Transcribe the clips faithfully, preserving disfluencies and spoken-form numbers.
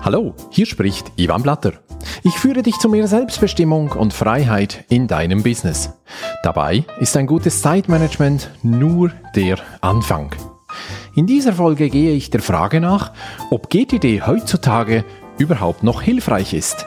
Hallo, hier spricht Ivan Blatter. Ich führe dich zu mehr Selbstbestimmung und Freiheit in deinem Business. Dabei ist ein gutes Zeitmanagement nur der Anfang. In dieser Folge gehe ich der Frage nach, ob G T D heutzutage überhaupt noch hilfreich ist.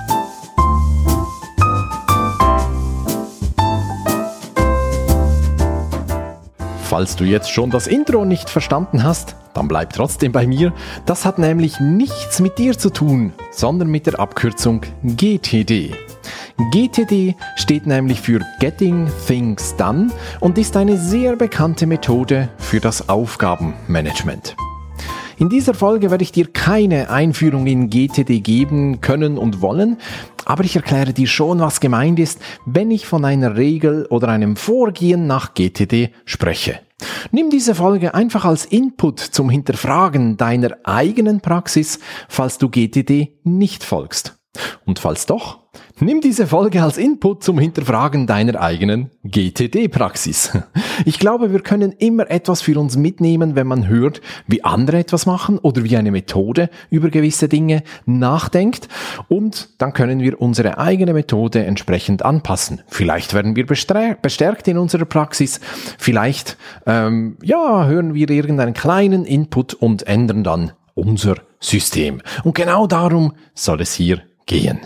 Falls du jetzt schon das Intro nicht verstanden hast, dann bleib trotzdem bei mir. Das hat nämlich nichts mit dir zu tun, sondern mit der Abkürzung G T D. G T D steht nämlich für Getting Things Done und ist eine sehr bekannte Methode für das Aufgabenmanagement. In dieser Folge werde ich dir keine Einführung in G T D geben können und wollen, aber ich erkläre dir schon, was gemeint ist, wenn ich von einer Regel oder einem Vorgehen nach G T D spreche. Nimm diese Folge einfach als Input zum Hinterfragen deiner eigenen Praxis, falls du G T D nicht folgst. Und falls doch, nimm diese Folge als Input zum Hinterfragen deiner eigenen G T D-Praxis. Ich glaube, wir können immer etwas für uns mitnehmen, wenn man hört, wie andere etwas machen oder wie eine Methode über gewisse Dinge nachdenkt. Und dann können wir unsere eigene Methode entsprechend anpassen. Vielleicht werden wir bestärkt in unserer Praxis. Vielleicht ähm, ja, hören wir irgendeinen kleinen Input und ändern dann unser System. Und genau darum soll es hier gehen.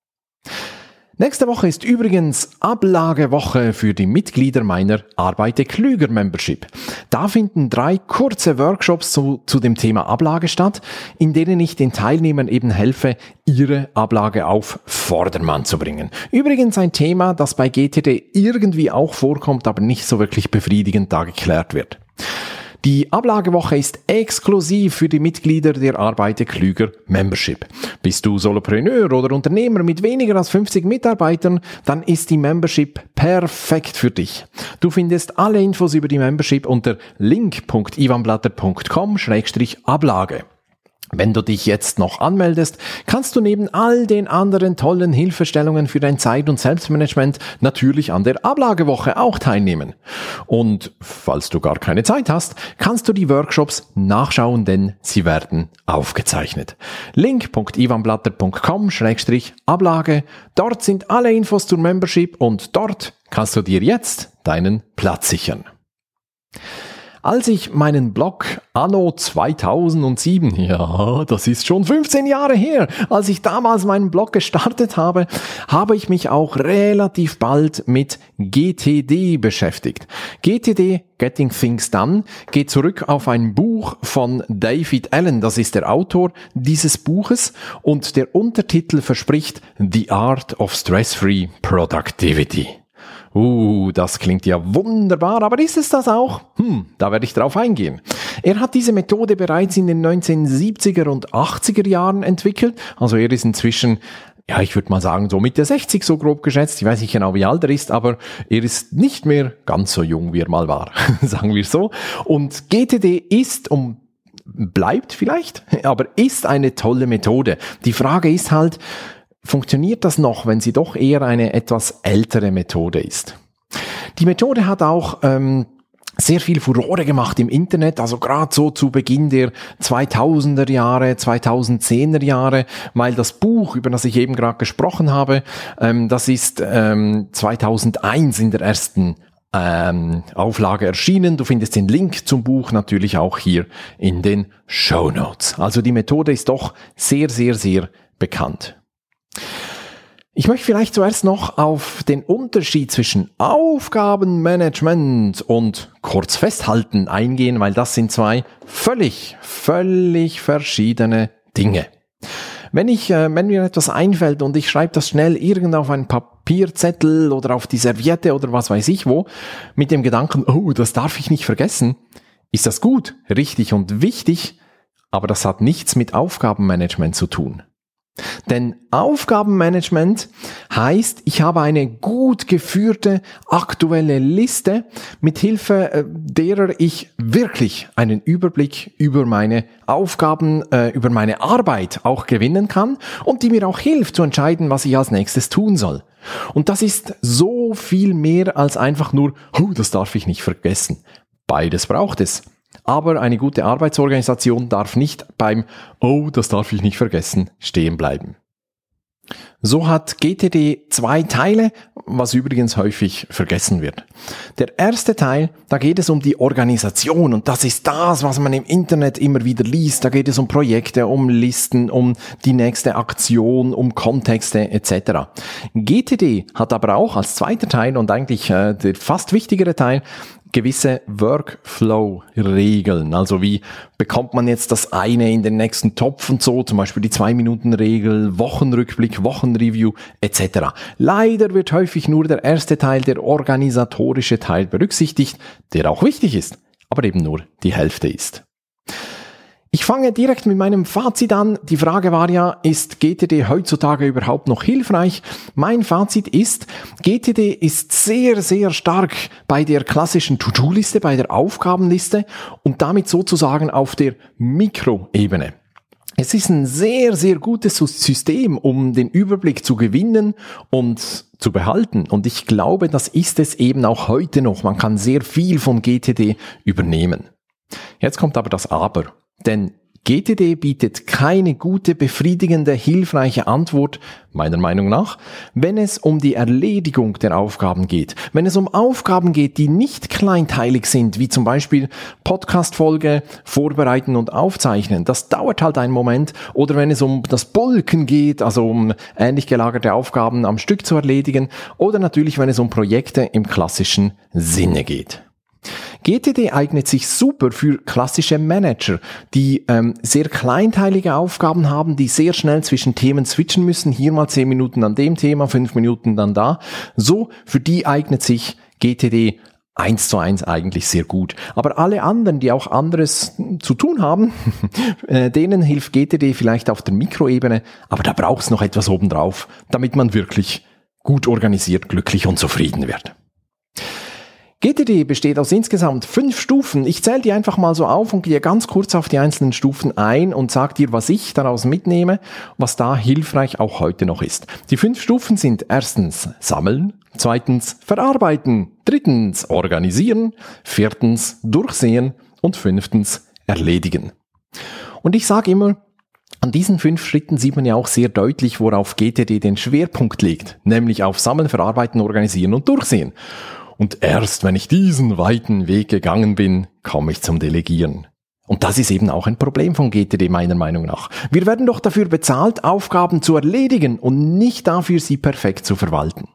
Nächste Woche ist übrigens Ablagewoche für die Mitglieder meiner Arbeite klüger Membership. Da finden drei kurze Workshops zu, zu dem Thema Ablage statt, in denen ich den Teilnehmern eben helfe, ihre Ablage auf Vordermann zu bringen. Übrigens ein Thema, das bei G T D irgendwie auch vorkommt, aber nicht so wirklich befriedigend da geklärt wird. Die Ablagewoche ist exklusiv für die Mitglieder der Arbeite klüger Membership. Bist du Solopreneur oder Unternehmer mit weniger als fünfzig Mitarbeitern, dann ist die Membership perfekt für dich. Du findest alle Infos über die Membership unter link punkt ivanblatter punkt com slash ablage. Wenn du dich jetzt noch anmeldest, kannst du neben all den anderen tollen Hilfestellungen für dein Zeit- und Selbstmanagement natürlich an der Ablagewoche auch teilnehmen. Und falls du gar keine Zeit hast, kannst du die Workshops nachschauen, denn sie werden aufgezeichnet. link punkt ivanblatter punkt com slash ablage. Dort sind alle Infos zur Membership und dort kannst du dir jetzt deinen Platz sichern. Als ich meinen Blog anno zweitausendsieben, ja, das ist schon fünfzehn Jahre her, als ich damals meinen Blog gestartet habe, habe ich mich auch relativ bald mit G T D beschäftigt. G T D, Getting Things Done, geht zurück auf ein Buch von David Allen, das ist der Autor dieses Buches, und der Untertitel verspricht The Art of Stress-Free Productivity. Uh, das klingt ja wunderbar, aber ist es das auch? Hm, da werde ich drauf eingehen. Er hat diese Methode bereits in den neunzehnhundertsiebziger und achtziger Jahren entwickelt, also er ist inzwischen, ja, ich würde mal sagen, so Mitte sechzig so grob geschätzt, ich weiß nicht genau, wie alt er ist, aber er ist nicht mehr ganz so jung, wie er mal war, sagen wir so. Und G T D ist, um bleibt vielleicht, aber ist eine tolle Methode. Die Frage ist halt, funktioniert das noch, wenn sie doch eher eine etwas ältere Methode ist? Die Methode hat auch ähm, sehr viel Furore gemacht im Internet, also gerade so zu Beginn der zweitausender Jahre, zweitausendzehner Jahre, weil das Buch, über das ich eben gerade gesprochen habe, ähm, das ist ähm, zweitausendeins in der ersten ähm, Auflage erschienen. Du findest den Link zum Buch natürlich auch hier in den Shownotes. Also die Methode ist doch sehr, sehr, sehr bekannt. Ich möchte vielleicht zuerst noch auf den Unterschied zwischen Aufgabenmanagement und kurz festhalten eingehen, weil das sind zwei völlig, völlig verschiedene Dinge. Wenn ich, äh, wenn mir etwas einfällt und ich schreibe das schnell irgend auf einen Papierzettel oder auf die Serviette oder was weiß ich wo, mit dem Gedanken, oh, das darf ich nicht vergessen, ist das gut, richtig und wichtig, aber das hat nichts mit Aufgabenmanagement zu tun. Denn Aufgabenmanagement heißt, ich habe eine gut geführte aktuelle Liste, mit Hilfe derer ich wirklich einen Überblick über meine Aufgaben, äh, über meine Arbeit auch gewinnen kann und die mir auch hilft zu entscheiden, was ich als nächstes tun soll. Und das ist so viel mehr als einfach nur, oh, das darf ich nicht vergessen. Beides braucht es. Aber eine gute Arbeitsorganisation darf nicht beim "Oh, das darf ich nicht vergessen" stehen bleiben. So hat G T D zwei Teile, was übrigens häufig vergessen wird. Der erste Teil, da geht es um die Organisation und das ist das, was man im Internet immer wieder liest. Da geht es um Projekte, um Listen, um die nächste Aktion, um Kontexte et cetera. G T D hat aber auch als zweiter Teil und eigentlich äh, der fast wichtigere Teil gewisse Workflow-Regeln. Also wie bekommt man jetzt das eine in den nächsten Topf und so, zum Beispiel die Zwei-Minuten-Regel, Wochenrückblick, Wochenreview et cetera. Leider wird häufig nur der erste Teil, der organisatorische Teil berücksichtigt, der auch wichtig ist, aber eben nur die Hälfte ist. Ich fange direkt mit meinem Fazit an. Die Frage war ja, ist G T D heutzutage überhaupt noch hilfreich? Mein Fazit ist, G T D ist sehr, sehr stark bei der klassischen To-Do-Liste, bei der Aufgabenliste und damit sozusagen auf der Mikroebene. Es ist ein sehr, sehr gutes System, um den Überblick zu gewinnen und zu behalten. Und ich glaube, das ist es eben auch heute noch. Man kann sehr viel von G T D übernehmen. Jetzt kommt aber das Aber. Denn G T D bietet keine gute, befriedigende, hilfreiche Antwort, meiner Meinung nach, wenn es um die Erledigung der Aufgaben geht. Wenn es um Aufgaben geht, die nicht kleinteilig sind, wie zum Beispiel Podcast-Folge, vorbereiten und aufzeichnen, das dauert halt einen Moment. Oder wenn es um das Bulken geht, also um ähnlich gelagerte Aufgaben am Stück zu erledigen. Oder natürlich, wenn es um Projekte im klassischen Sinne geht. G T D eignet sich super für klassische Manager, die ähm, sehr kleinteilige Aufgaben haben, die sehr schnell zwischen Themen switchen müssen. Hier mal zehn Minuten an dem Thema, fünf Minuten dann da. So, für die eignet sich G T D eins zu eins eigentlich sehr gut. Aber alle anderen, die auch anderes zu tun haben, denen hilft G T D vielleicht auf der Mikroebene, aber da braucht es noch etwas obendrauf, damit man wirklich gut organisiert, glücklich und zufrieden wird. G T D besteht aus insgesamt fünf Stufen. Ich zähle die einfach mal so auf und gehe ganz kurz auf die einzelnen Stufen ein und sage dir, was ich daraus mitnehme, was da hilfreich auch heute noch ist. Die fünf Stufen sind erstens sammeln, zweitens verarbeiten, drittens organisieren, viertens durchsehen und fünftens erledigen. Und ich sage immer, an diesen fünf Schritten sieht man ja auch sehr deutlich, worauf G T D den Schwerpunkt legt, nämlich auf Sammeln, Verarbeiten, Organisieren und Durchsehen. Und erst wenn ich diesen weiten Weg gegangen bin, komme ich zum Delegieren. Und das ist eben auch ein Problem von G T D meiner Meinung nach. Wir werden doch dafür bezahlt, Aufgaben zu erledigen und nicht dafür, sie perfekt zu verwalten.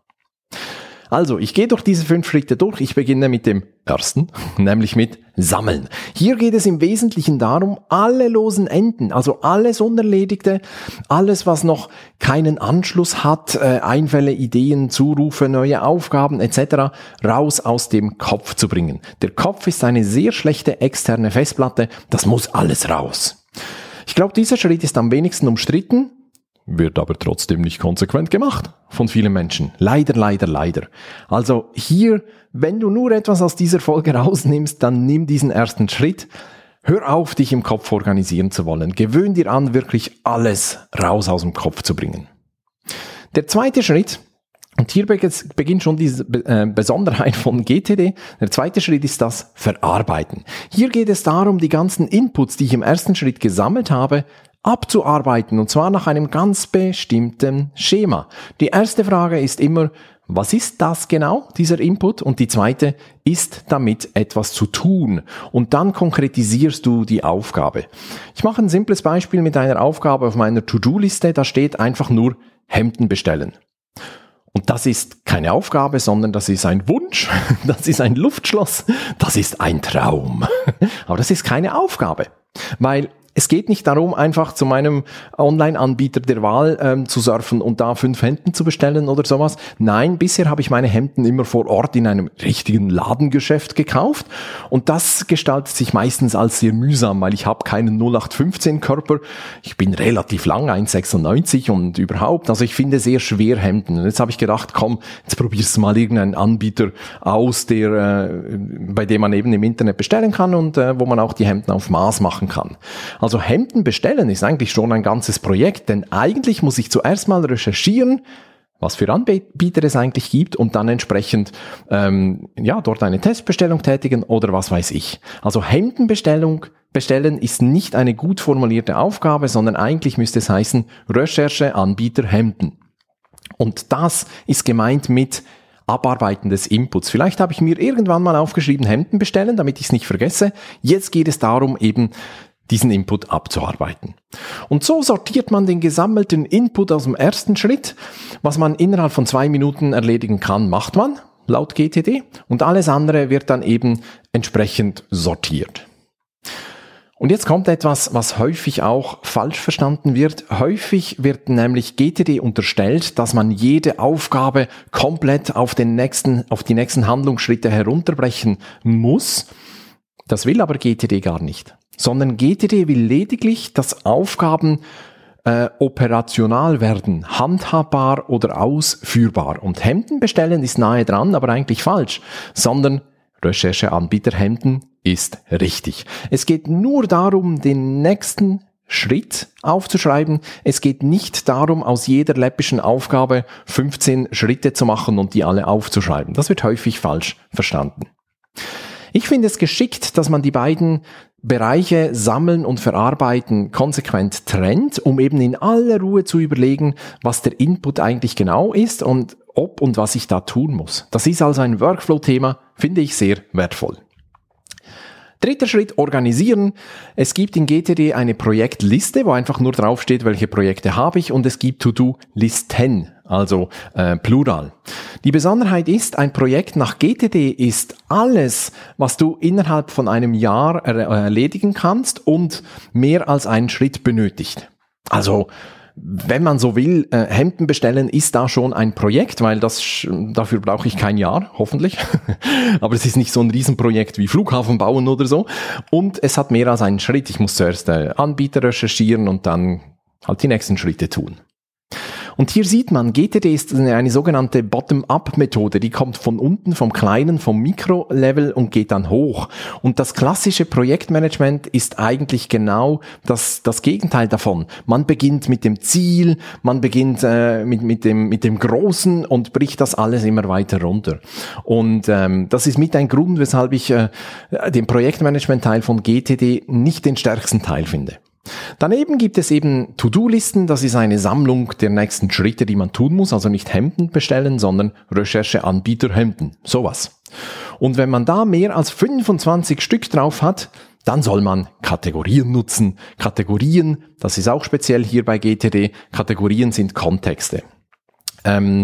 Also, ich gehe durch diese fünf Schritte durch. Ich beginne mit dem ersten, nämlich mit Sammeln. Hier geht es im Wesentlichen darum, alle losen Enden, also alles Unerledigte, alles, was noch keinen Anschluss hat, äh, Einfälle, Ideen, Zurufe, neue Aufgaben et cetera, raus aus dem Kopf zu bringen. Der Kopf ist eine sehr schlechte externe Festplatte, das muss alles raus. Ich glaube, dieser Schritt ist am wenigsten umstritten, wird aber trotzdem nicht konsequent gemacht von vielen Menschen. Leider, leider, leider. Also hier, wenn du nur etwas aus dieser Folge rausnimmst, dann nimm diesen ersten Schritt. Hör auf, dich im Kopf organisieren zu wollen. Gewöhn dir an, wirklich alles raus aus dem Kopf zu bringen. Der zweite Schritt, und hier beginnt schon diese Besonderheit von G T D. Der zweite Schritt ist das Verarbeiten. Hier geht es darum, die ganzen Inputs, die ich im ersten Schritt gesammelt habe, abzuarbeiten, und zwar nach einem ganz bestimmten Schema. Die erste Frage ist immer, was ist das genau, dieser Input? Und die zweite, ist damit etwas zu tun? Und dann konkretisierst du die Aufgabe. Ich mache ein simples Beispiel mit einer Aufgabe auf meiner To-Do-Liste, da steht einfach nur Hemden bestellen. Und das ist keine Aufgabe, sondern das ist ein Wunsch, das ist ein Luftschloss, das ist ein Traum. Aber das ist keine Aufgabe, weil es geht nicht darum, einfach zu meinem Online-Anbieter der Wahl ähm, zu surfen und da fünf Hemden zu bestellen oder sowas. Nein, bisher habe ich meine Hemden immer vor Ort in einem richtigen Ladengeschäft gekauft und das gestaltet sich meistens als sehr mühsam, weil ich habe keinen null acht fünfzehn Körper. Ich bin relativ lang, eins Komma sechsundneunzig und überhaupt, also ich finde sehr schwer Hemden. Und jetzt habe ich gedacht, komm, jetzt probierst du mal irgendeinen Anbieter aus, der, äh, bei dem man eben im Internet bestellen kann und äh, wo man auch die Hemden auf Maß machen kann. Also Hemden bestellen ist eigentlich schon ein ganzes Projekt, denn eigentlich muss ich zuerst mal recherchieren, was für Anbieter es eigentlich gibt und dann entsprechend ähm, ja dort eine Testbestellung tätigen oder was weiß ich. Also Hemdenbestellung bestellen ist nicht eine gut formulierte Aufgabe, sondern eigentlich müsste es heißen Recherche Anbieter Hemden. Und das ist gemeint mit Abarbeiten des Inputs. Vielleicht habe ich mir irgendwann mal aufgeschrieben Hemden bestellen, damit ich es nicht vergesse. Jetzt geht es darum, eben diesen Input abzuarbeiten. Und so sortiert man den gesammelten Input aus dem ersten Schritt. Was man innerhalb von zwei Minuten erledigen kann, macht man, laut G T D. Und alles andere wird dann eben entsprechend sortiert. Und jetzt kommt etwas, was häufig auch falsch verstanden wird. Häufig wird nämlich G T D unterstellt, dass man jede Aufgabe komplett auf den nächsten, auf die nächsten Handlungsschritte herunterbrechen muss. Das will aber G T D gar nicht. Sondern G T D will lediglich, dass Aufgaben äh, operational werden, handhabbar oder ausführbar. Und Hemden bestellen ist nahe dran, aber eigentlich falsch, sondern Recherche Anbieter Hemden ist richtig. Es geht nur darum, den nächsten Schritt aufzuschreiben. Es geht nicht darum, aus jeder läppischen Aufgabe fünfzehn Schritte zu machen und die alle aufzuschreiben. Das wird häufig falsch verstanden. Ich finde es geschickt, dass man die beiden Bereiche Sammeln und Verarbeiten konsequent trennt, um eben in aller Ruhe zu überlegen, was der Input eigentlich genau ist und ob und was ich da tun muss. Das ist also ein Workflow-Thema, finde ich sehr wertvoll. Dritter Schritt, organisieren. Es gibt in G T D eine Projektliste, wo einfach nur draufsteht, welche Projekte habe ich, und es gibt To-Do-Listen, also äh, Plural. Die Besonderheit ist, ein Projekt nach G T D ist alles, was du innerhalb von einem Jahr er- erledigen kannst und mehr als einen Schritt benötigt. Also wenn man so will, äh, Hemden bestellen ist da schon ein Projekt, weil das dafür brauche ich kein Jahr, hoffentlich. Aber es ist nicht so ein Riesenprojekt wie Flughafen bauen oder so. Und es hat mehr als einen Schritt. Ich muss zuerst äh, Anbieter recherchieren und dann halt die nächsten Schritte tun. Und hier sieht man, G T D ist eine, eine sogenannte Bottom-up-Methode, die kommt von unten, vom kleinen, vom Mikro-Level und geht dann hoch. Und das klassische Projektmanagement ist eigentlich genau das, das Gegenteil davon. Man beginnt mit dem Ziel, man beginnt äh, mit, mit, dem, mit dem Großen und bricht das alles immer weiter runter. Und ähm, das ist mit ein Grund, weshalb ich äh, den Projektmanagement-Teil von G T D nicht den stärksten Teil finde. Daneben gibt es eben To-Do-Listen, das ist eine Sammlung der nächsten Schritte, die man tun muss, also nicht Hemden bestellen, sondern Recherche Anbieter Hemden, sowas. Und wenn man da mehr als fünfundzwanzig Stück drauf hat, dann soll man Kategorien nutzen. Kategorien, das ist auch speziell hier bei G T D, Kategorien sind Kontexte. Ähm,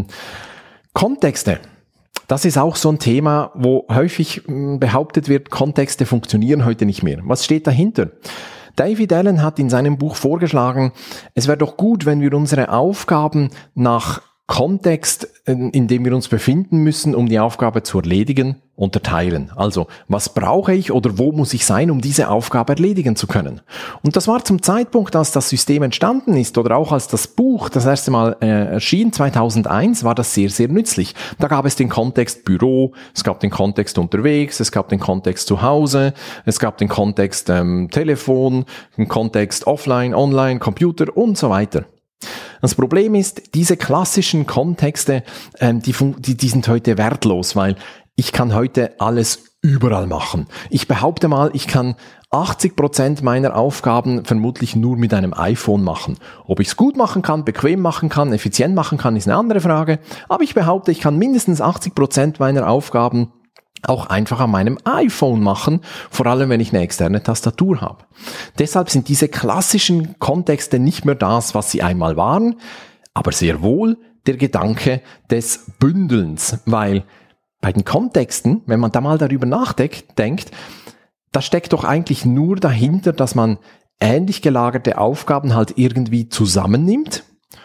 Kontexte. Das ist auch so ein Thema, wo häufig behauptet wird, Kontexte funktionieren heute nicht mehr. Was steht dahinter? David Allen hat in seinem Buch vorgeschlagen, es wäre doch gut, wenn wir unsere Aufgaben nach Kontext, in dem wir uns befinden müssen, um die Aufgabe zu erledigen, unterteilen. Also, was brauche ich oder wo muss ich sein, um diese Aufgabe erledigen zu können? Und das war zum Zeitpunkt, als das System entstanden ist oder auch als das Buch das erste Mal äh, erschien, zweitausendeins, war das sehr, sehr nützlich. Da gab es den Kontext Büro, es gab den Kontext unterwegs, es gab den Kontext zu Hause, es gab den Kontext ähm, Telefon, den Kontext Offline, Online, Computer und so weiter. Das Problem ist, diese klassischen Kontexte, ähm, die, die, die sind heute wertlos, weil ich kann heute alles überall machen. Ich behaupte mal, ich kann achtzig Prozent meiner Aufgaben vermutlich nur mit einem iPhone machen. Ob ich es gut machen kann, bequem machen kann, effizient machen kann, ist eine andere Frage. Aber ich behaupte, ich kann mindestens achtzig Prozent meiner Aufgaben auch einfach an meinem iPhone machen, vor allem wenn ich eine externe Tastatur habe. Deshalb sind diese klassischen Kontexte nicht mehr das, was sie einmal waren, aber sehr wohl der Gedanke des Bündelns, weil bei den Kontexten, wenn man da mal darüber nachdenkt, denkt, da steckt doch eigentlich nur dahinter, dass man ähnlich gelagerte Aufgaben halt irgendwie zusammennimmt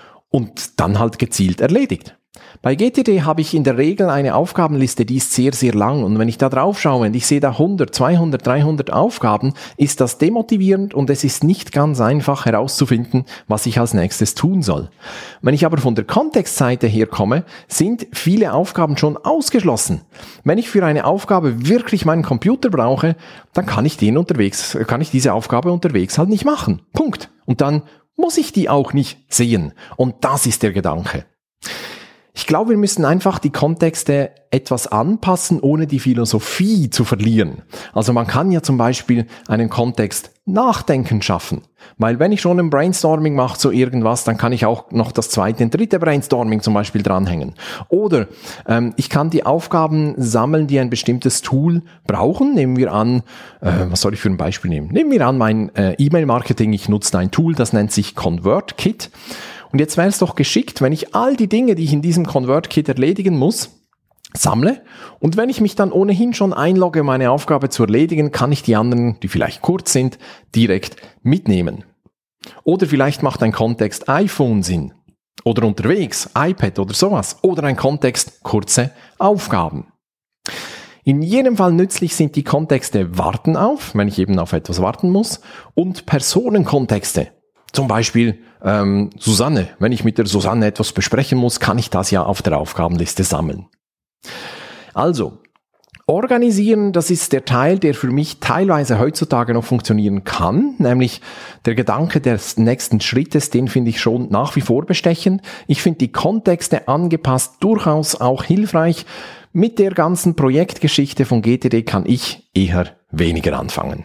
und dann halt gezielt erledigt. Bei G T D habe ich in der Regel eine Aufgabenliste, die ist sehr, sehr lang, und wenn ich da drauf schaue und ich sehe da hundert, zweihundert, dreihundert Aufgaben, ist das demotivierend und es ist nicht ganz einfach herauszufinden, was ich als nächstes tun soll. Wenn ich aber von der Kontextseite her komme, sind viele Aufgaben schon ausgeschlossen. Wenn ich für eine Aufgabe wirklich meinen Computer brauche, dann kann ich den unterwegs, kann ich diese Aufgabe unterwegs halt nicht machen. Punkt. Und dann muss ich die auch nicht sehen. Und das ist der Gedanke. Ich glaube, wir müssen einfach die Kontexte etwas anpassen, ohne die Philosophie zu verlieren. Also man kann ja zum Beispiel einen Kontext Nachdenken schaffen. Weil wenn ich schon ein Brainstorming mache zu irgendwas, dann kann ich auch noch das zweite und dritte Brainstorming zum Beispiel dranhängen. Oder ähm, ich kann die Aufgaben sammeln, die ein bestimmtes Tool brauchen. Nehmen wir an, äh, was soll ich für ein Beispiel nehmen? Nehmen wir an, mein äh, E-Mail-Marketing, ich nutze ein Tool, das nennt sich ConvertKit. Und jetzt wäre es doch geschickt, wenn ich all die Dinge, die ich in diesem ConvertKit erledigen muss, sammle. Und wenn ich mich dann ohnehin schon einlogge, meine Aufgabe zu erledigen, kann ich die anderen, die vielleicht kurz sind, direkt mitnehmen. Oder vielleicht macht ein Kontext iPhone Sinn. Oder unterwegs, iPad oder sowas. Oder ein Kontext kurze Aufgaben. In jedem Fall nützlich sind die Kontexte Warten auf, wenn ich eben auf etwas warten muss, und Personenkontexte. Zum Beispiel ähm, Susanne. Wenn ich mit der Susanne etwas besprechen muss, kann ich das ja auf der Aufgabenliste sammeln. Also, organisieren, das ist der Teil, der für mich teilweise heutzutage noch funktionieren kann, nämlich der Gedanke des nächsten Schrittes, den finde ich schon nach wie vor bestechend. Ich finde die Kontexte angepasst durchaus auch hilfreich. Mit der ganzen Projektgeschichte von G T D kann ich eher weniger anfangen.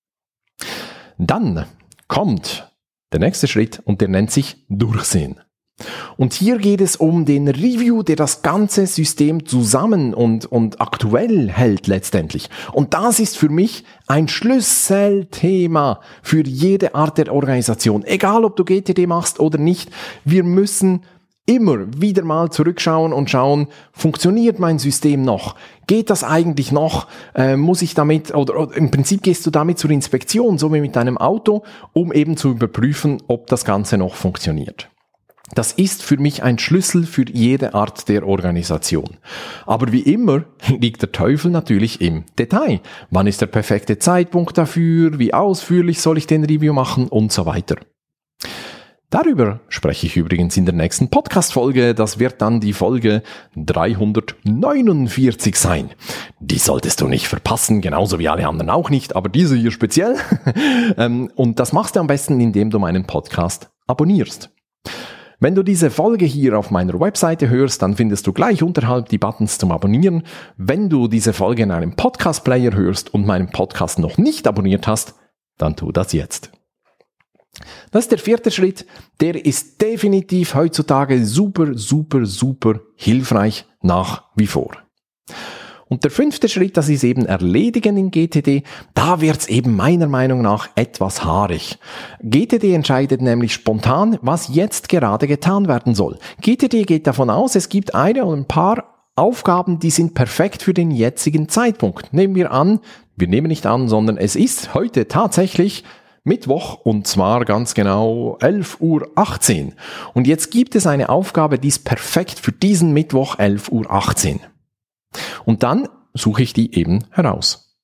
Dann kommt der nächste Schritt und der nennt sich Durchsehen. Und hier geht es um den Review, der das ganze System zusammen und, und aktuell hält letztendlich. Und das ist für mich ein Schlüsselthema für jede Art der Organisation. Egal, ob du G T D machst oder nicht, wir müssen immer wieder mal zurückschauen und schauen, funktioniert mein System noch? Geht das eigentlich noch? Äh, muss ich damit, oder, oder im Prinzip gehst du damit zur Inspektion, so wie mit deinem Auto, um eben zu überprüfen, ob das Ganze noch funktioniert. Das ist für mich ein Schlüssel für jede Art der Organisation. Aber wie immer liegt der Teufel natürlich im Detail. Wann ist der perfekte Zeitpunkt dafür? Wie ausführlich soll ich den Review machen? Und so weiter. Darüber spreche ich übrigens in der nächsten Podcast-Folge. Das wird dann die Folge dreihundertneunundvierzig sein. Die solltest du nicht verpassen, genauso wie alle anderen auch nicht, aber diese hier speziell. Und das machst du am besten, indem du meinen Podcast abonnierst. Wenn du diese Folge hier auf meiner Webseite hörst, dann findest du gleich unterhalb die Buttons zum Abonnieren. Wenn du diese Folge in einem Podcast-Player hörst und meinen Podcast noch nicht abonniert hast, dann tu das jetzt. Das ist der vierte Schritt, der ist definitiv heutzutage super, super, super hilfreich nach wie vor. Und der fünfte Schritt, das ist eben Erledigen in G T D, da wird's eben meiner Meinung nach etwas haarig. G T D entscheidet nämlich spontan, was jetzt gerade getan werden soll. G T D geht davon aus, es gibt eine oder ein paar Aufgaben, die sind perfekt für den jetzigen Zeitpunkt. Nehmen wir an, wir nehmen nicht an, sondern es ist heute tatsächlich Mittwoch und zwar ganz genau elf Uhr achtzehn. Und jetzt gibt es eine Aufgabe, die ist perfekt für diesen Mittwoch elf Uhr achtzehn. Und dann suche ich die eben heraus.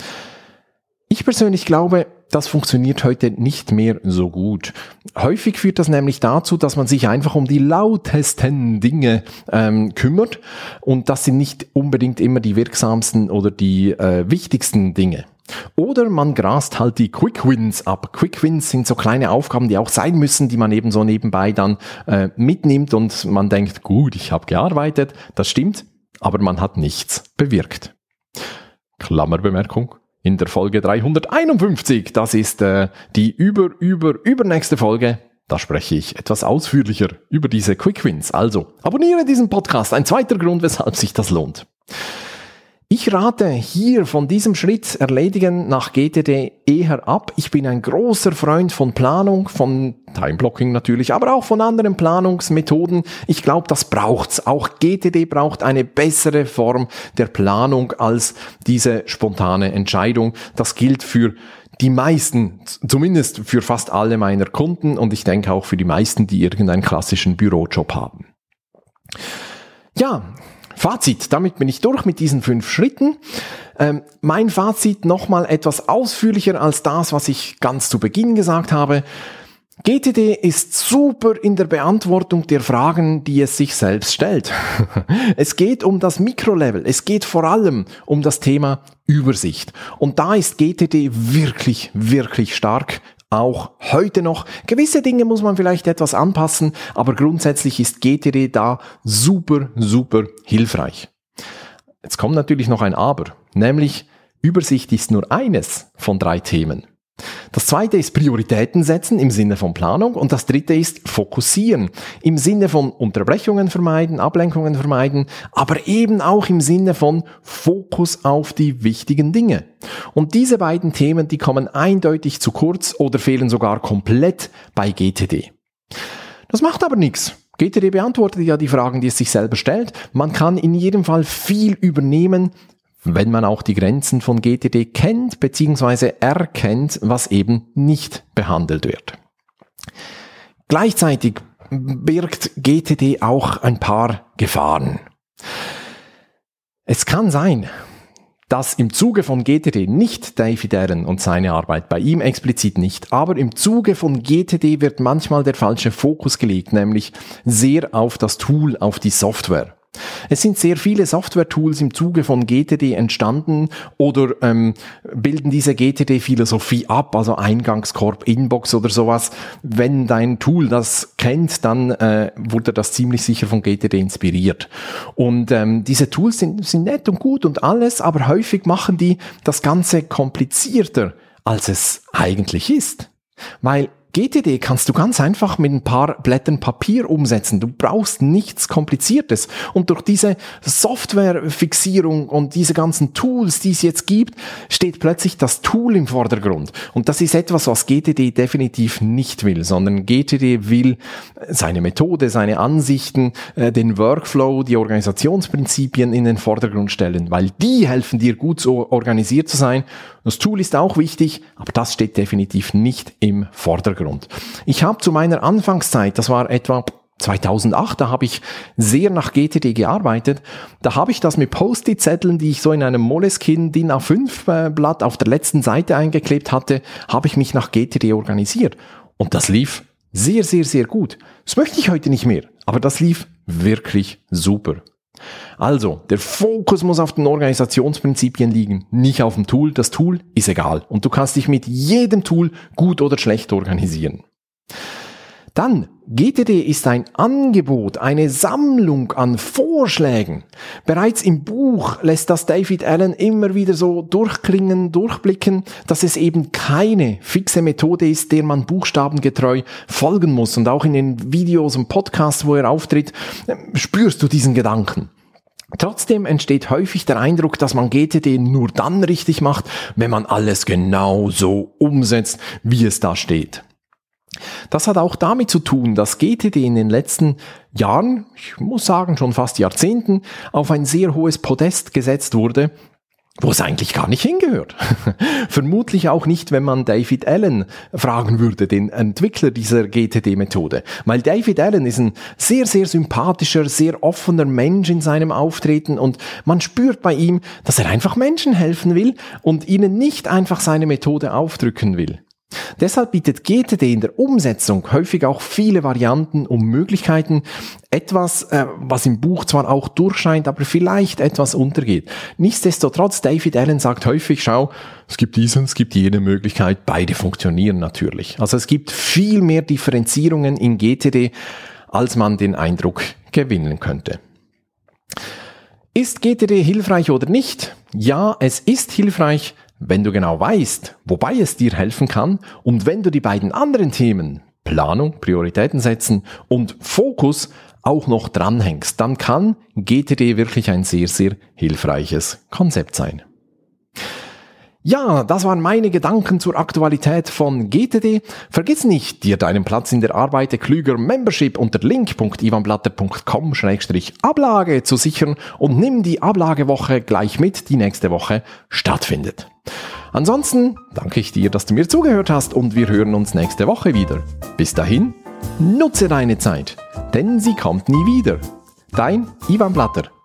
Ich persönlich glaube, das funktioniert heute nicht mehr so gut. Häufig führt das nämlich dazu, dass man sich einfach um die lautesten Dinge ähm, kümmert und das sind nicht unbedingt immer die wirksamsten oder die äh, wichtigsten Dinge. Oder man grast halt die Quick Wins ab. Quick Wins sind so kleine Aufgaben, die auch sein müssen, die man eben so nebenbei dann äh, mitnimmt und man denkt, gut, ich habe gearbeitet, das stimmt, aber man hat nichts bewirkt. Klammerbemerkung. In der Folge dreihunderteinundfünfzig, das ist äh, die über, über, übernächste Folge, da spreche ich etwas ausführlicher über diese Quick Wins. Also, abonniere diesen Podcast, ein zweiter Grund, weshalb sich das lohnt. Ich rate hier von diesem Schritt Erledigen nach G T D eher ab. Ich bin ein großer Freund von Planung, von Timeblocking natürlich, aber auch von anderen Planungsmethoden. Ich glaube, das braucht's. Auch G T D braucht eine bessere Form der Planung als diese spontane Entscheidung. Das gilt für die meisten, zumindest für fast alle meiner Kunden und ich denke auch für die meisten, die irgendeinen klassischen Bürojob haben. Ja, Fazit, damit bin ich durch mit diesen fünf Schritten. Ähm, mein Fazit nochmal etwas ausführlicher als das, was ich ganz zu Beginn gesagt habe. G T D ist super in der Beantwortung der Fragen, die es sich selbst stellt. Es geht um das Mikrolevel, es geht vor allem um das Thema Übersicht. Und da ist G T D wirklich, wirklich stark. auch heute noch. Gewisse Dinge muss man vielleicht etwas anpassen, aber grundsätzlich ist G T D da super, super hilfreich. Jetzt kommt natürlich noch ein Aber, nämlich Übersicht ist nur eines von drei Themen. Das zweite ist Prioritäten setzen im Sinne von Planung und das dritte ist Fokussieren im Sinne von Unterbrechungen vermeiden, Ablenkungen vermeiden, aber eben auch im Sinne von Fokus auf die wichtigen Dinge. Und diese beiden Themen, die kommen eindeutig zu kurz oder fehlen sogar komplett bei G T D. Das macht aber nichts. G T D beantwortet ja die Fragen, die es sich selber stellt. Man kann in jedem Fall viel übernehmen, wenn man auch die Grenzen von G T D kennt bzw. erkennt, was eben nicht behandelt wird. Gleichzeitig birgt G T D auch ein paar Gefahren. Es kann sein, dass im Zuge von G T D nicht David Allen und seine Arbeit, bei ihm explizit nicht, aber im Zuge von G T D wird manchmal der falsche Fokus gelegt, nämlich sehr auf das Tool, auf die Software. Es sind sehr viele Software-Tools im Zuge von G T D entstanden oder ähm, bilden diese G T D-Philosophie ab, also Eingangskorb, Inbox oder sowas. Wenn dein Tool das kennt, dann äh, wurde das ziemlich sicher von G T D inspiriert. Und ähm, diese Tools sind, sind nett und gut und alles, aber häufig machen die das Ganze komplizierter, als es eigentlich ist. Weil G T D kannst du ganz einfach mit ein paar Blättern Papier umsetzen. Du brauchst nichts Kompliziertes. Und durch diese Softwarefixierung und diese ganzen Tools, die es jetzt gibt, steht plötzlich das Tool im Vordergrund. Und das ist etwas, was G T D definitiv nicht will, sondern G T D will seine Methode, seine Ansichten, den Workflow, die Organisationsprinzipien in den Vordergrund stellen, weil die helfen dir gut so organisiert zu sein. Das Tool ist auch wichtig, aber das steht definitiv nicht im Vordergrund. Ich habe zu meiner Anfangszeit, das war etwa zweitausendacht, da habe ich sehr nach G T D gearbeitet. Da habe ich das mit Post-it-Zetteln, die ich so in einem Moleskine DIN A fünf Blatt auf der letzten Seite eingeklebt hatte, habe ich mich nach G T D organisiert. Und das lief sehr, sehr, sehr gut. Das möchte ich heute nicht mehr, aber das lief wirklich super. Also, der Fokus muss auf den Organisationsprinzipien liegen, nicht auf dem Tool. Das Tool ist egal und du kannst dich mit jedem Tool gut oder schlecht organisieren. Dann, G T D ist ein Angebot, eine Sammlung an Vorschlägen. Bereits im Buch lässt das David Allen immer wieder so durchklingen, durchblicken, dass es eben keine fixe Methode ist, der man buchstabengetreu folgen muss. Und auch in den Videos und Podcasts, wo er auftritt, spürst du diesen Gedanken. Trotzdem entsteht häufig der Eindruck, dass man G T D nur dann richtig macht, wenn man alles genau so umsetzt, wie es da steht. Das hat auch damit zu tun, dass G T D in den letzten Jahren, ich muss sagen schon fast Jahrzehnten, auf ein sehr hohes Podest gesetzt wurde, wo es eigentlich gar nicht hingehört. Vermutlich auch nicht, wenn man David Allen fragen würde, den Entwickler dieser G T D-Methode. Weil David Allen ist ein sehr, sehr sympathischer, sehr offener Mensch in seinem Auftreten und man spürt bei ihm, dass er einfach Menschen helfen will und ihnen nicht einfach seine Methode aufdrücken will. Deshalb bietet G T D in der Umsetzung häufig auch viele Varianten und Möglichkeiten, etwas, äh, was im Buch zwar auch durchscheint, aber vielleicht etwas untergeht. Nichtsdestotrotz, David Allen sagt häufig, schau, es gibt diese, es gibt jene Möglichkeit, beide funktionieren natürlich. Also es gibt viel mehr Differenzierungen in G T D, als man den Eindruck gewinnen könnte. Ist G T D hilfreich oder nicht? Ja, es ist hilfreich, wenn du genau weißt, wobei es dir helfen kann und wenn du die beiden anderen Themen, Planung, Prioritäten setzen und Fokus auch noch dranhängst, dann kann G T D wirklich ein sehr, sehr hilfreiches Konzept sein. Ja, das waren meine Gedanken zur Aktualität von G T D. Vergiss nicht, dir deinen Platz in der Arbeit klüger Membership unter link punkt ivanblatter punkt com schrägstrich Ablage zu sichern und nimm die Ablagewoche gleich mit, die nächste Woche stattfindet. Ansonsten danke ich dir, dass du mir zugehört hast und wir hören uns nächste Woche wieder. Bis dahin, nutze deine Zeit, denn sie kommt nie wieder. Dein Ivan Blatter.